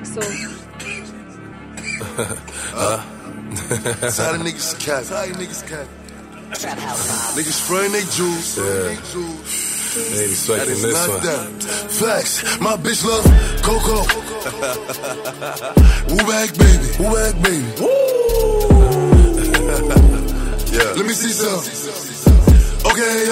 Axel. Tired of niggas cap. Niggas spraying they jewels. They expecting this one. Flex, my bitch love Coco. Woo back baby. Yeah. Let me see some. Okay.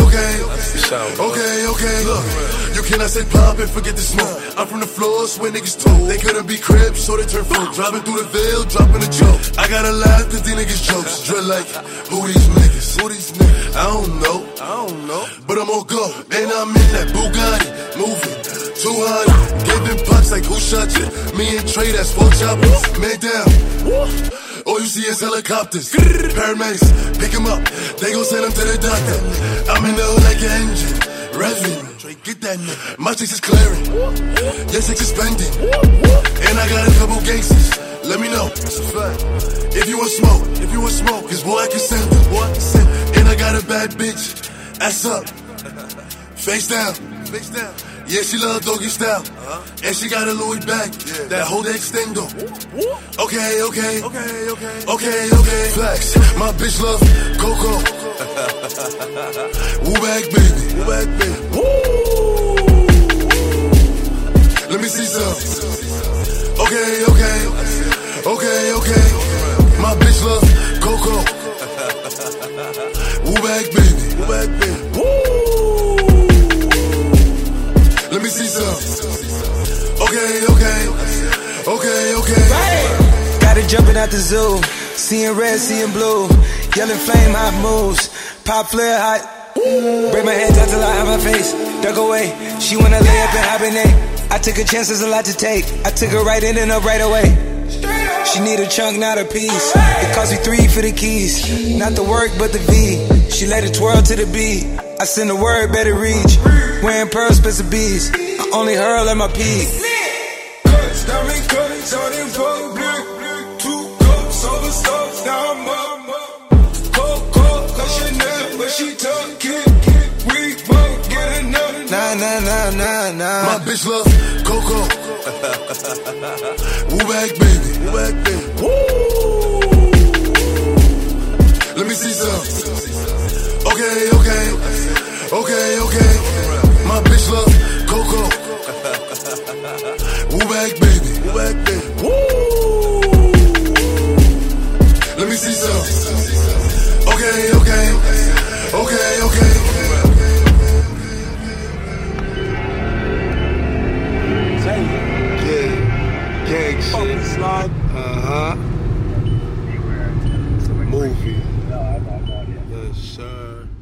Look, you cannot say pop and forget the smoke. I'm from the floors where niggas told they couldn't be cribs, so they turn folk. Driving through the veil, dropping a joke. I gotta laugh cause these niggas jokes. Drill like, who these niggas? I don't know. But I'm on go. And I'm in that Bugatti, moving 200. Giving pucks like who shot you? Me and Trey, that's 4 choppers. Man down. All you see is helicopters. Paramedics, pick him up. They gon' send him to the doctor. I'm in the hood like an engine. Revving. Get that nigga. My chicks is clearing. Your chicks is spending. And I got a couple gangsters. Let me know. That's a fact. If you want smoke, cause boy I can send them. And I got a bad bitch. Ass up. Face down. Yeah, she love doggy style. And she got a Louis bag. That hold extendo. Okay. Flex, my bitch love Coco. Woo back baby. Let me see some. Okay. My bitch love Coco. Woo back baby. Let me see some. Okay. Gotta jumping out the zoo, seeing red, seeing blue, yelling flame, hot moves, pop flare hot. Break my hands out till I have my face. Duck away, she wanna lay up and hibernate. I took a chance, there's a lot to take. I took her right in and up right away. She need a chunk, not a piece. It cost me 3 for the keys. Not the work, but the V. She let it twirl to the beat. I send a word, better reach. Wearing pearls, Spencer Bees. I only hurl at my peak. Diamond cuttings out in public. 2 cups over stuff. Now I'm up. Cold, cause Chanel, but she tuck it. We won't get enough. Nah. My bitch love Coco. Woo back baby. Let me see some. Okay. My bitch love Coco. Woo back baby. Let me see some. Okay. Gang shit. Movie. Yes, sir.